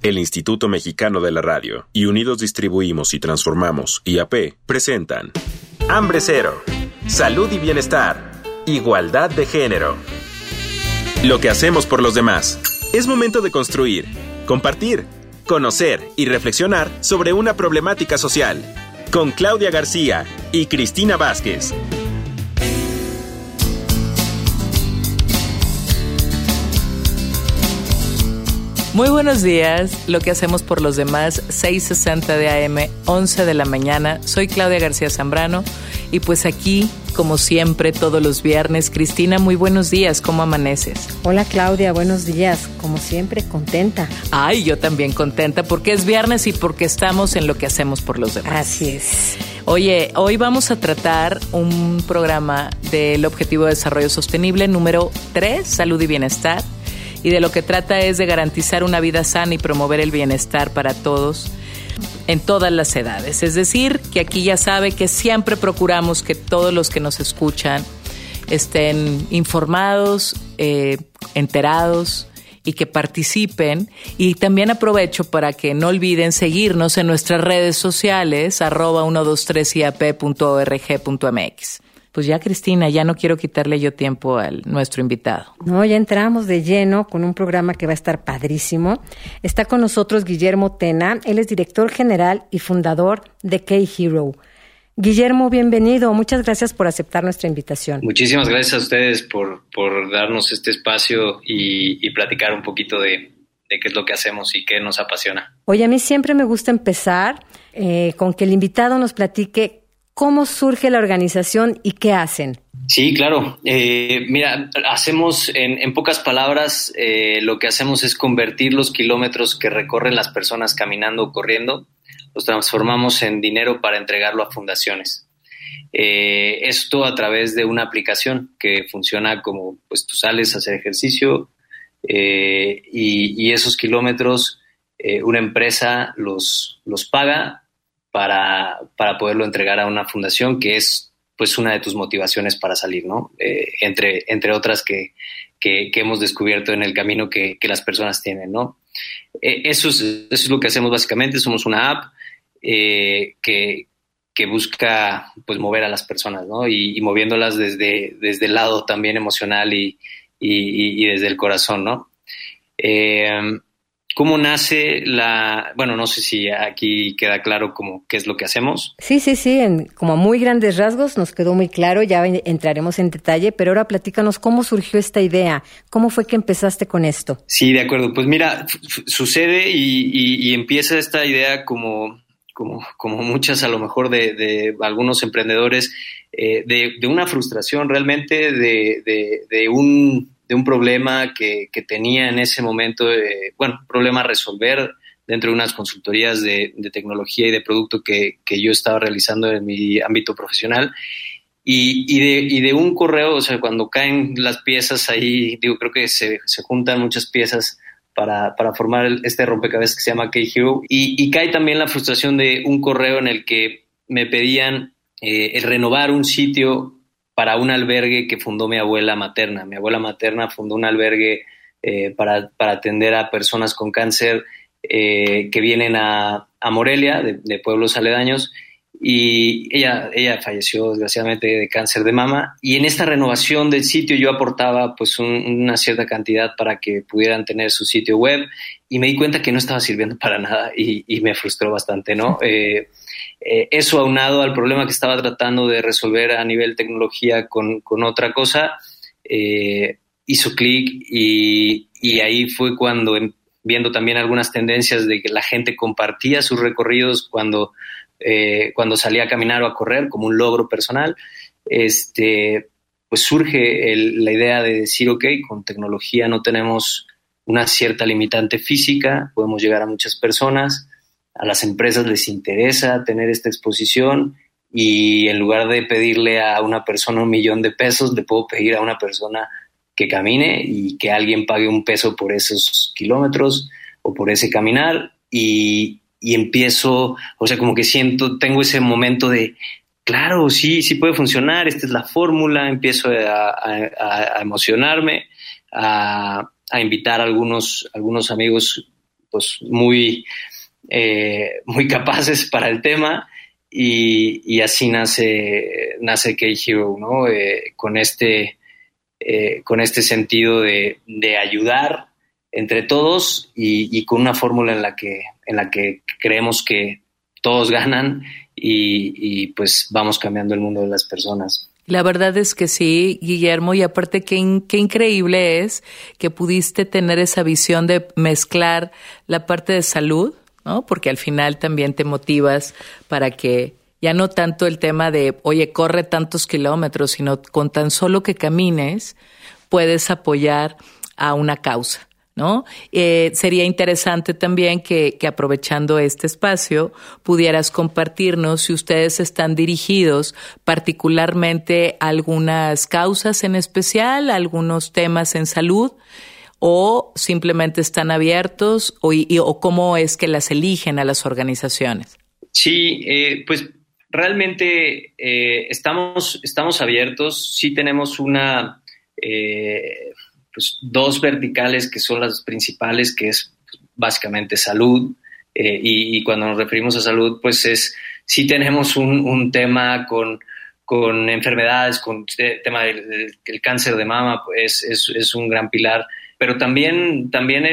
El Instituto Mexicano de la Radio y Unidos Distribuimos y Transformamos, IAP, presentan Hambre Cero, Salud y Bienestar, Igualdad de Género. Lo que hacemos por los demás. Es momento de construir, compartir, conocer y reflexionar sobre una problemática social. Con Claudia García y Cristina Vázquez. Muy buenos días, lo que hacemos por los demás, 6:60 de AM, 11 de la mañana. Soy Claudia García Zambrano y pues aquí, como siempre, todos los viernes. Cristina, muy buenos días, ¿cómo amaneces? Hola Claudia, buenos días, como siempre, contenta. Ay, yo también contenta porque es viernes y porque estamos en lo que hacemos por los demás. Así es. Oye, hoy vamos a tratar un programa del Objetivo de Desarrollo Sostenible número 3, Salud y Bienestar. Y de lo que trata es de garantizar una vida sana y promover el bienestar para todos en todas las edades. Es decir, que aquí ya sabe que siempre procuramos que todos los que nos escuchan estén informados, enterados y que participen. Y también aprovecho para que no olviden seguirnos en nuestras redes sociales, @123iap.org.mx. Pues ya, Cristina, ya no quiero quitarle yo tiempo a nuestro invitado. No, ya entramos de lleno con un programa que va a estar padrísimo. Está con nosotros Guillermo Tena. Él es director general y fundador de K-Hero. Guillermo, bienvenido. Muchas gracias por aceptar nuestra invitación. Muchísimas gracias a ustedes por darnos este espacio y platicar un poquito de qué es lo que hacemos y qué nos apasiona. Oye, a mí siempre me gusta empezar con que el invitado nos platique ¿cómo surge la organización y qué hacen? Sí, claro. Mira, hacemos, en pocas palabras, lo que hacemos es convertir los kilómetros que recorren las personas caminando o corriendo, los transformamos en dinero para entregarlo a fundaciones. Esto a través de una aplicación que funciona como, pues tú sales a hacer ejercicio y esos kilómetros una empresa los paga para poderlo entregar a una fundación que es pues una de tus motivaciones para salir, ¿no? Entre otras que hemos descubierto en el camino que las personas tienen, ¿no? Eso es lo que hacemos básicamente. Somos una app que busca pues mover a las personas, ¿no? Y moviéndolas desde el lado también emocional y desde el corazón, ¿no? ¿Cómo nace bueno, no sé si aquí queda claro qué es lo que hacemos? Sí, como muy grandes rasgos nos quedó muy claro, ya entraremos en detalle, pero ahora platícanos cómo surgió esta idea, cómo fue que empezaste con esto. Sí, de acuerdo, pues mira, sucede y empieza esta idea como muchas a lo mejor de algunos emprendedores, de una frustración realmente, de un problema que tenía en ese momento, un problema a resolver dentro de unas consultorías de tecnología y de producto que yo estaba realizando en mi ámbito profesional. Y de un correo, o sea, cuando caen las piezas ahí, creo que se juntan muchas piezas para formar este rompecabezas que se llama K-Hero. Y cae también la frustración de un correo en el que me pedían el renovar un sitio para un albergue que fundó mi abuela materna. Mi abuela materna fundó un albergue para atender a personas con cáncer que vienen a Morelia, de pueblos aledaños, y ella falleció desgraciadamente de cáncer de mama, y en esta renovación del sitio yo aportaba pues una cierta cantidad para que pudieran tener su sitio web, y me di cuenta que no estaba sirviendo para nada y me frustró bastante, ¿no? Eso aunado al problema que estaba tratando de resolver a nivel tecnología con otra cosa, hizo clic y ahí fue cuando, viendo también algunas tendencias de que la gente compartía sus recorridos cuando salía a caminar o a correr como un logro personal, pues surge la idea de decir, ok, con tecnología no tenemos una cierta limitante física, podemos llegar a muchas personas. A las empresas les interesa tener esta exposición y en lugar de pedirle a una persona $1,000,000 le puedo pedir a una persona que camine y que alguien pague $1 por esos kilómetros o por ese caminar y empiezo, o sea, como que tengo ese momento de, claro, sí puede funcionar, esta es la fórmula, empiezo a emocionarme, a invitar a algunos amigos pues muy capaces para el tema, y así nace K-Hero, ¿no? Con este sentido de ayudar entre todos y con una fórmula en la que creemos que todos ganan y pues vamos cambiando el mundo de las personas. La verdad es que sí, Guillermo, y aparte qué increíble es que pudiste tener esa visión de mezclar la parte de salud, ¿no? Porque al final también te motivas para que ya no tanto el tema de, oye, corre tantos kilómetros, sino con tan solo que camines puedes apoyar a una causa, ¿no? Sería interesante también que aprovechando este espacio pudieras compartirnos si ustedes están dirigidos particularmente a algunas causas en especial, algunos temas en salud, o simplemente están abiertos o cómo es que las eligen a las organizaciones. Sí, pues realmente estamos abiertos. Sí tenemos pues dos verticales que son las principales, que es básicamente salud, y cuando nos referimos a salud, pues sí tenemos un tema con enfermedades, con el tema del cáncer de mama, pues es un gran pilar, pero también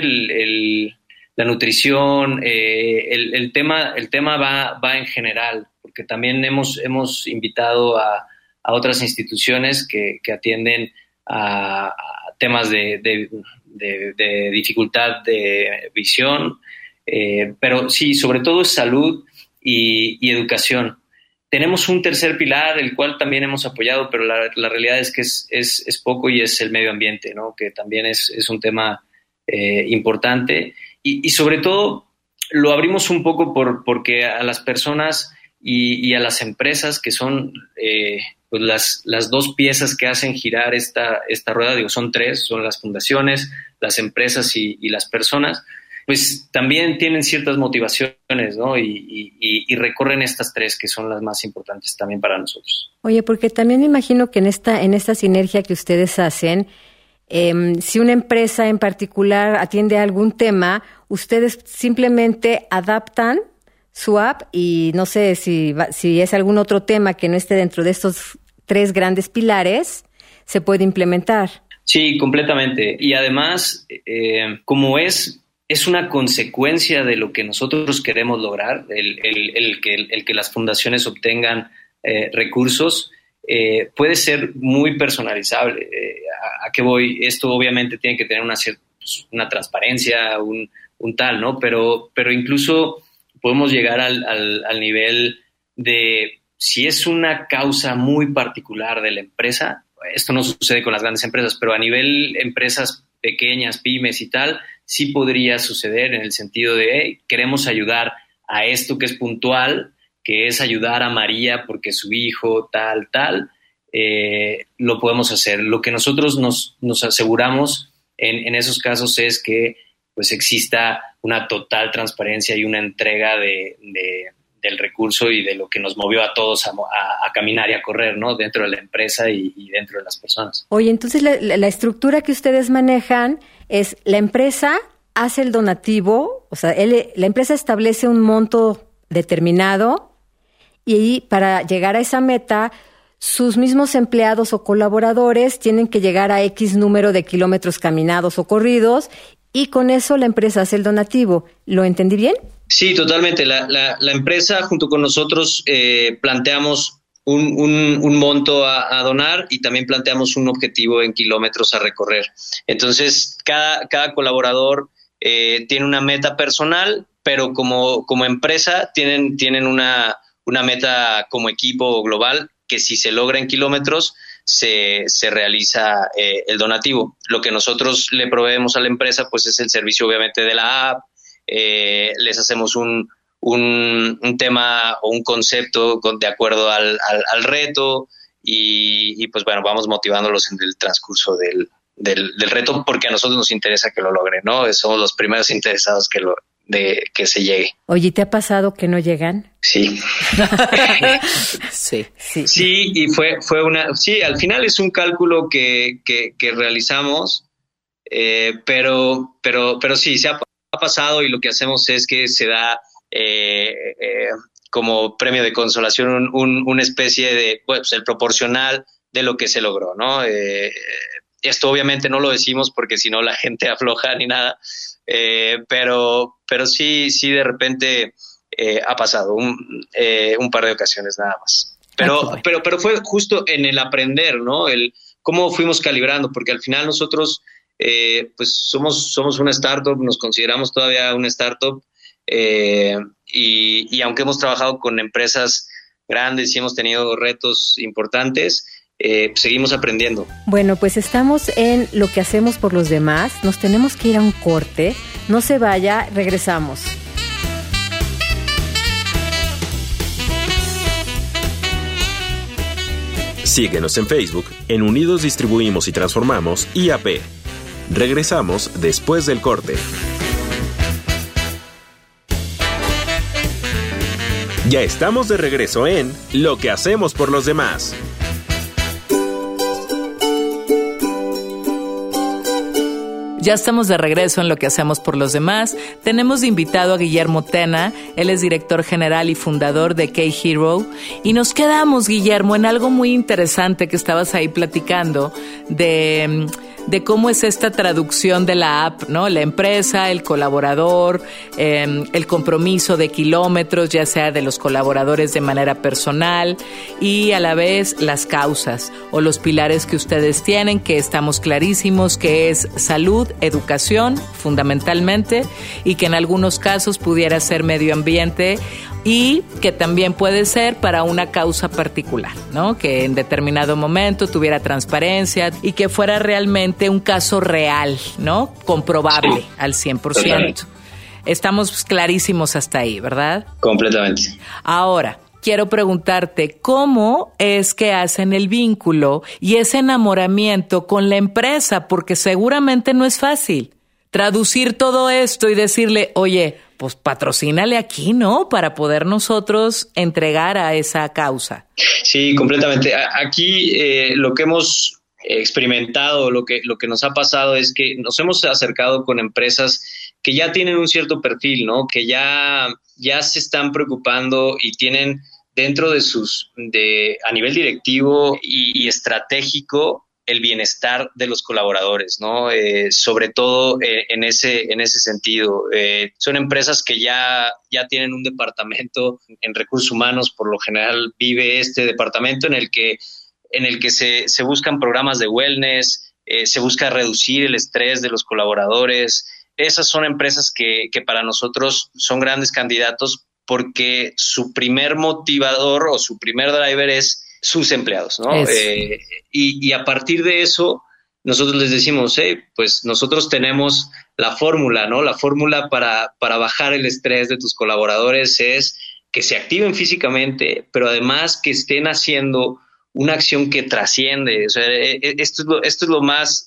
la nutrición, el tema va en general, porque también hemos invitado a otras instituciones que atienden a temas de dificultad de visión, pero sí, sobre todo es salud y educación. Tenemos un tercer pilar, el cual también hemos apoyado, pero la realidad es que es poco, y es el medio ambiente, ¿no? Que también es un tema importante, y sobre todo lo abrimos un poco porque a las personas y a las empresas, que son pues las dos piezas que hacen girar esta rueda, son tres, son las fundaciones, las empresas y las personas, pues también tienen ciertas motivaciones, ¿no? Y recorren estas tres, que son las más importantes también para nosotros. Oye, porque también me imagino que en esta sinergia que ustedes hacen, si una empresa en particular atiende a algún tema, ustedes simplemente adaptan su app, y no sé si es algún otro tema que no esté dentro de estos tres grandes pilares, se puede implementar. Sí, completamente. Y además, como es una consecuencia de lo que nosotros queremos lograr, el que las fundaciones obtengan recursos, puede ser muy personalizable. ¿A qué voy? Esto obviamente tiene que tener una transparencia, un tal, ¿no? Pero incluso podemos llegar al nivel de, si es una causa muy particular de la empresa, esto no sucede con las grandes empresas, pero a nivel empresas pequeñas, pymes y tal, sí podría suceder, en el sentido de, hey, queremos ayudar a esto que es puntual, que es ayudar a María porque su hijo tal, lo podemos hacer. Lo que nosotros nos aseguramos en esos casos es que pues exista una total transparencia y una entrega del recurso y de lo que nos movió a todos a caminar y a correr, ¿no? Dentro de la empresa y dentro de las personas. Oye, entonces la estructura que ustedes manejan es: la empresa hace el donativo, o sea, la empresa establece un monto determinado, y para llegar a esa meta, sus mismos empleados o colaboradores tienen que llegar a X número de kilómetros caminados o corridos, y con eso la empresa hace el donativo. ¿Lo entendí bien? Sí, totalmente. La empresa, junto con nosotros, planteamos un monto a donar, y también planteamos un objetivo en kilómetros a recorrer. Entonces, cada colaborador tiene una meta personal, pero como empresa tienen una meta como equipo global, que si se logra en kilómetros, se realiza el donativo. Lo que nosotros le proveemos a la empresa, pues es el servicio obviamente de la app. Les hacemos un tema o un concepto de acuerdo al reto, y pues bueno, vamos motivándolos en el transcurso del reto, porque a nosotros nos interesa que lo logren, ¿no? Somos los primeros interesados que se llegue. Oye, ¿te ha pasado que no llegan? Sí. Sí. Sí, y fue sí, al final es un cálculo que realizamos, pero sí, se ha ha pasado y lo que hacemos es que se da como premio de consolación una especie de, pues, el proporcional de lo que se logró, ¿no? Esto obviamente no lo decimos porque si no la gente afloja ni nada, pero sí de repente ha pasado un par de ocasiones nada más. Pero fue justo en el aprender, ¿no? El cómo fuimos calibrando, porque al final nosotros pues somos una startup, nos consideramos todavía una startup, y aunque hemos trabajado con empresas grandes y hemos tenido retos importantes, seguimos aprendiendo. Bueno, pues estamos en Lo que hacemos por los demás. Nos tenemos que ir a un corte. No se vaya, regresamos. Síguenos en Facebook, en Unidos Distribuimos y Transformamos IAP. Regresamos después del corte. Ya estamos de regreso en Lo que hacemos por los demás. Ya estamos de regreso en Lo que hacemos por los demás. Tenemos de invitado a Guillermo Tena. Él es director general y fundador de K-Hero. Y nos quedamos, Guillermo, en algo muy interesante que estabas ahí platicando de cómo es esta traducción de la app, ¿no? La empresa, el colaborador, el compromiso de kilómetros, ya sea de los colaboradores de manera personal, y a la vez las causas o los pilares que ustedes tienen, que estamos clarísimos que es salud, educación, fundamentalmente, y que en algunos casos pudiera ser medio ambiente, y que también puede ser para una causa particular, ¿no? Que en determinado momento tuviera transparencia y que fuera realmente un caso real, ¿no? Comprobable, sí, al 100%. Totalmente. Estamos clarísimos hasta ahí, ¿verdad? Completamente. Ahora, quiero preguntarte, ¿cómo es que hacen el vínculo y ese enamoramiento con la empresa? Porque seguramente no es fácil traducir todo esto y decirle, oye, pues patrocínale aquí, ¿no? Para poder nosotros entregar a esa causa. Sí, completamente. Aquí lo que hemos experimentado, lo que nos ha pasado es que nos hemos acercado con empresas que ya tienen un cierto perfil, ¿no? Que ya se están preocupando y tienen dentro de a nivel directivo y estratégico el bienestar de los colaboradores, ¿no? Sobre todo en ese sentido. Son empresas que ya tienen un departamento en recursos humanos, por lo general vive este departamento en el que se buscan programas de wellness, se busca reducir el estrés de los colaboradores. Esas son empresas que para nosotros son grandes candidatos porque su primer motivador o su primer driver es sus empleados, ¿no? Y a partir de eso, nosotros les decimos, pues nosotros tenemos la fórmula, ¿no? La fórmula para bajar el estrés de tus colaboradores es que se activen físicamente, pero además que estén haciendo una acción que trasciende. O sea, esto es lo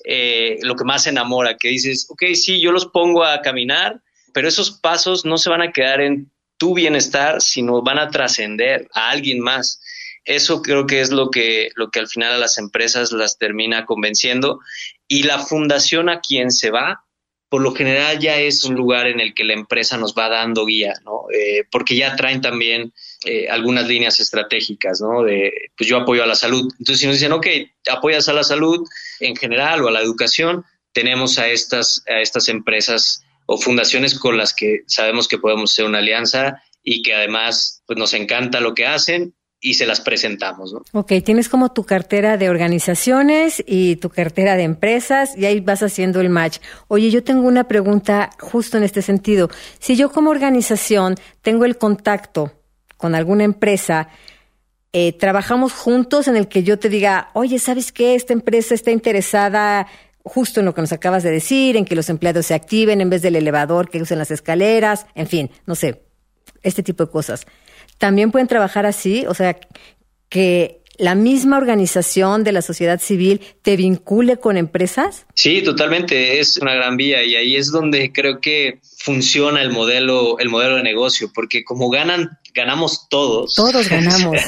que más enamora, que dices, ok, sí, yo los pongo a caminar, pero esos pasos no se van a quedar en tu bienestar, sino van a trascender a alguien más. Eso creo que es lo que al final a las empresas las termina convenciendo, y la fundación a quien se va, por lo general ya es un lugar en el que la empresa nos va dando guía, ¿no? Porque ya traen también algunas líneas estratégicas, ¿no? Pues yo apoyo a la salud. Entonces, si nos dicen, ok, apoyas a la salud en general o a la educación, tenemos a estas empresas o fundaciones con las que sabemos que podemos hacer una alianza y que además pues nos encanta lo que hacen y se las presentamos, ¿no? Ok, tienes como tu cartera de organizaciones y tu cartera de empresas y ahí vas haciendo el match. Oye, yo tengo una pregunta justo en este sentido. Si yo como organización tengo el contacto con alguna empresa, trabajamos juntos en el que yo te diga, oye, ¿sabes qué? Esta empresa está interesada justo en lo que nos acabas de decir, en que los empleados se activen en vez del elevador, que usen las escaleras, en fin, no sé, este tipo de cosas. ¿También pueden trabajar así? O sea, que la misma organización de la sociedad civil te vincule con empresas. Sí, totalmente. Es una gran vía y ahí es donde creo que funciona el modelo de negocio, porque como ganamos todos. Todos ganamos.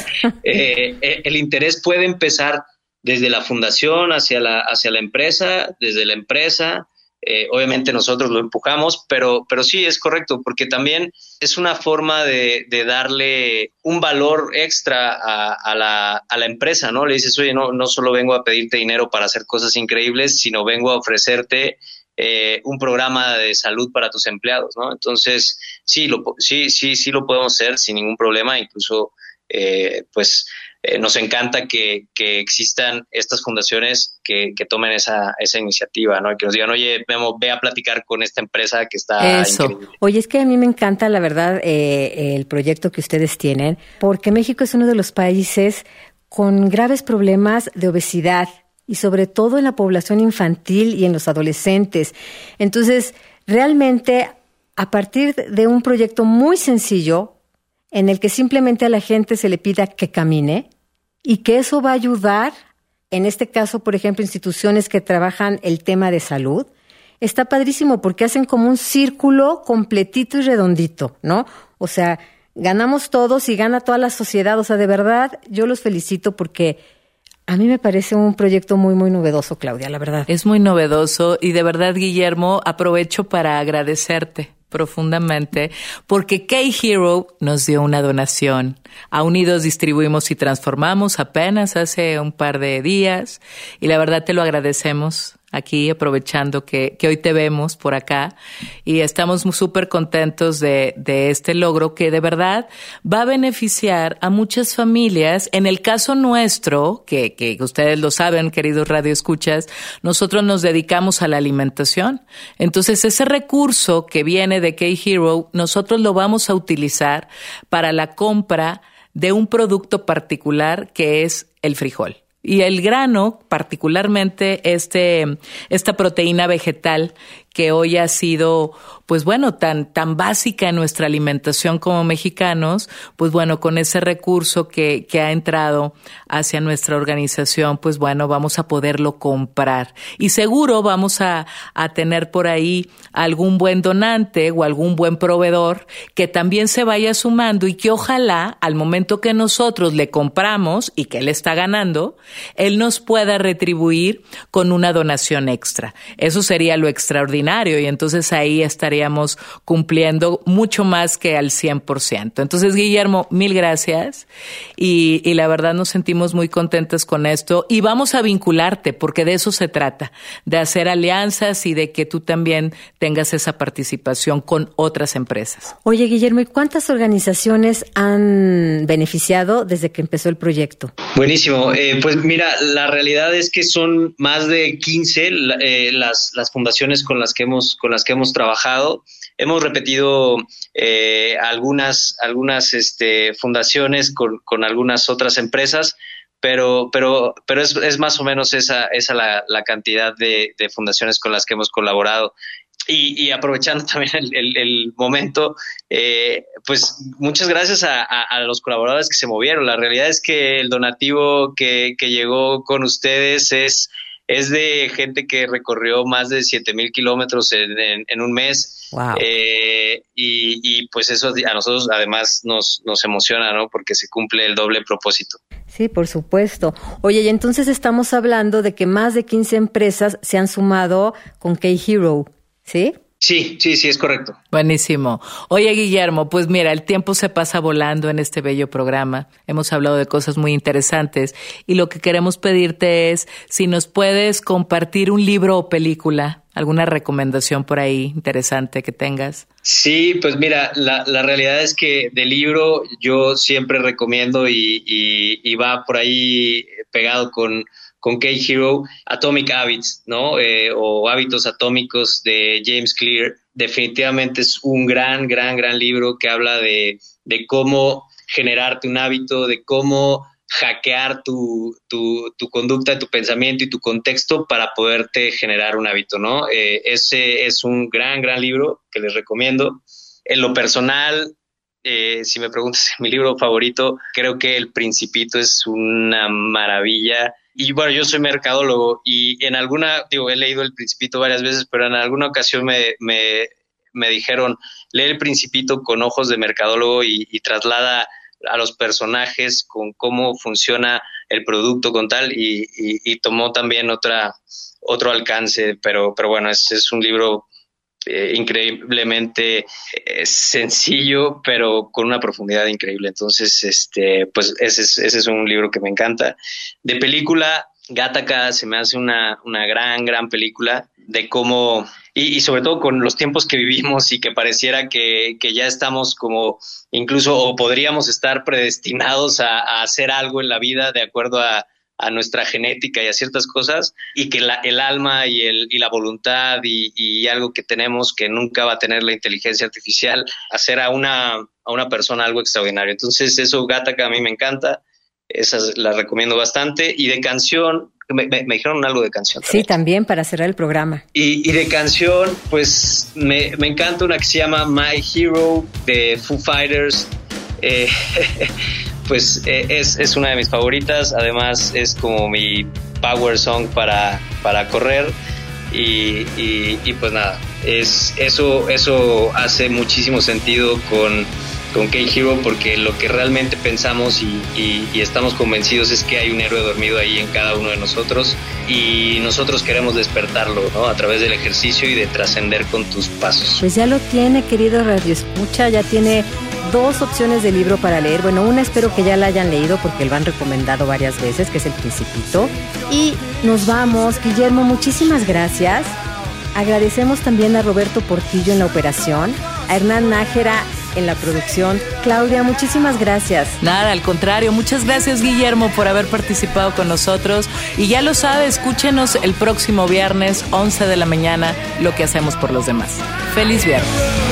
El interés puede empezar desde la fundación hacia la empresa, desde la empresa Obviamente nosotros lo empujamos, pero sí es correcto, porque también es una forma de darle un valor extra a la empresa, ¿no? Le dices, oye, no solo vengo a pedirte dinero para hacer cosas increíbles, sino vengo a ofrecerte un programa de salud para tus empleados, ¿no? Entonces, sí lo podemos hacer sin ningún problema, incluso, nos encanta que existan estas fundaciones que tomen esa iniciativa, ¿no? Y que nos digan, oye, Memo, ve a platicar con esta empresa que está increíble. Oye, es que a mí me encanta, la verdad, el proyecto que ustedes tienen, porque México es uno de los países con graves problemas de obesidad y sobre todo en la población infantil y en los adolescentes. Entonces, realmente, a partir de un proyecto muy sencillo, en el que simplemente a la gente se le pida que camine y que eso va a ayudar, en este caso, por ejemplo, instituciones que trabajan el tema de salud, está padrísimo porque hacen como un círculo completito y redondito, ¿no? O sea, ganamos todos y gana toda la sociedad. O sea, de verdad, yo los felicito porque a mí me parece un proyecto muy, muy novedoso, Claudia, la verdad. Es muy novedoso y de verdad, Guillermo, aprovecho para agradecerte profundamente porque K-Hero nos dio una donación. A Unidos Distribuimos y Transformamos apenas hace un par de días y la verdad te lo agradecemos aquí, aprovechando que hoy te vemos por acá y estamos súper contentos de este logro que de verdad va a beneficiar a muchas familias. En el caso nuestro, que ustedes lo saben, queridos radioescuchas, nosotros nos dedicamos a la alimentación. Entonces, ese recurso que viene de K-Hero, nosotros lo vamos a utilizar para la compra de un producto particular que es el frijol. Y el grano, particularmente esta proteína vegetal que hoy ha sido, pues bueno, tan básica en nuestra alimentación como mexicanos, pues bueno, con ese recurso que ha entrado hacia nuestra organización, pues bueno, vamos a poderlo comprar. Y seguro vamos a tener por ahí algún buen donante o algún buen proveedor que también se vaya sumando y que ojalá al momento que nosotros le compramos y que él está ganando, él nos pueda retribuir con una donación extra. Eso sería lo extraordinario y entonces ahí estaríamos cumpliendo mucho más que al 100%. Entonces, Guillermo, mil gracias y la verdad nos sentimos muy contentas con esto y vamos a vincularte porque de eso se trata, de hacer alianzas y de que tú también tengas esa participación con otras empresas. Oye, Guillermo, ¿y cuántas organizaciones han beneficiado desde que empezó el proyecto? Buenísimo. Pues mira, la realidad es que son más de 15 las fundaciones con las que hemos trabajado. Hemos repetido algunas fundaciones con algunas otras empresas, pero es más o menos esa la cantidad de fundaciones con las que hemos colaborado. Y aprovechando también el momento, pues muchas gracias a los colaboradores que se movieron. La realidad es que el donativo que llegó con ustedes es de gente que recorrió más de 7,000 kilómetros en un mes. Wow. Y pues eso a nosotros además nos emociona, ¿no? Porque se cumple el doble propósito. Sí, por supuesto. Oye, y entonces estamos hablando de que más de 15 empresas se han sumado con K-Hero, ¿sí? Sí, es correcto. Buenísimo. Oye, Guillermo, pues mira, el tiempo se pasa volando en este bello programa. Hemos hablado de cosas muy interesantes y lo que queremos pedirte es si nos puedes compartir un libro o película, alguna recomendación por ahí interesante que tengas. Sí, pues mira, la realidad es que de libro yo siempre recomiendo y va por ahí pegado con K-Hero, Atomic Habits, ¿no? O Hábitos Atómicos de James Clear. Definitivamente es un gran libro que habla de cómo generarte un hábito, de cómo hackear tu conducta, tu pensamiento y tu contexto para poderte generar un hábito, ¿no? Ese es un gran libro que les recomiendo. En lo personal, si me preguntas mi libro favorito, creo que El Principito es una maravilla. Y bueno, yo soy mercadólogo y he leído El Principito varias veces, pero en alguna ocasión me dijeron, lee El Principito con ojos de mercadólogo y traslada a los personajes, con cómo funciona el producto con tal, y tomó también otro alcance, pero bueno, es un libro increíblemente sencillo, pero con una profundidad increíble. Entonces, pues ese es un libro que me encanta. De película, Gattaca se me hace una gran película de cómo, y sobre todo con los tiempos que vivimos y que pareciera que ya estamos como incluso, o podríamos estar predestinados a hacer algo en la vida de acuerdo a nuestra genética y a ciertas cosas, y que el alma y la voluntad y algo que tenemos que nunca va a tener la inteligencia artificial, hacer a una persona algo extraordinario. Entonces eso, Gattaca, a mí me encanta, esas las recomiendo bastante. Y de canción, me dijeron algo de canción también. Sí, también para cerrar el programa. Y de canción, pues me encanta una que se llama My Hero de Foo Fighters. Pues es una de mis favoritas, además es como mi power song para correr, y pues nada, eso hace muchísimo sentido con K-Hero, porque lo que realmente pensamos y estamos convencidos es que hay un héroe dormido ahí en cada uno de nosotros, y nosotros queremos despertarlo, ¿no? A través del ejercicio y de trascender con tus pasos. Pues ya lo tiene, querido Radio Escucha, ya tiene 2 opciones de libro para leer. Bueno, una espero que ya la hayan leído porque lo han recomendado varias veces, que es El Principito. Y nos vamos. Guillermo, muchísimas gracias. Agradecemos también a Roberto Portillo en la operación, a Hernán Nájera en la producción. Claudia, muchísimas gracias. Nada, al contrario, muchas gracias, Guillermo, por haber participado con nosotros. Y ya lo sabe, escúchenos el próximo viernes, 11 de la mañana, Lo que hacemos por los demás. ¡Feliz viernes!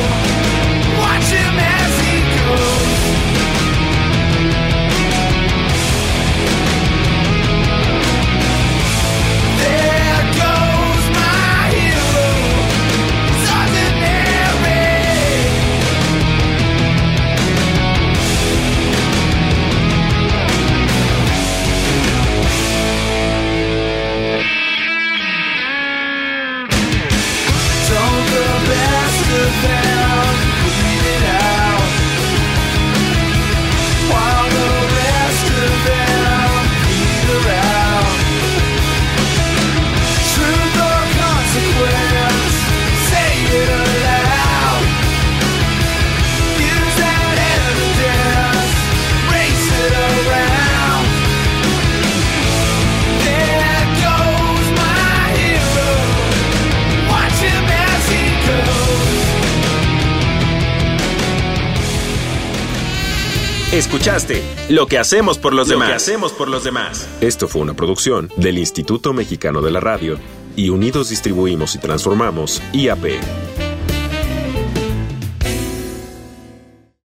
Escuchaste Lo que hacemos por los demás. Esto fue una producción del Instituto Mexicano de la Radio y Unidos Distribuimos y Transformamos, IAP.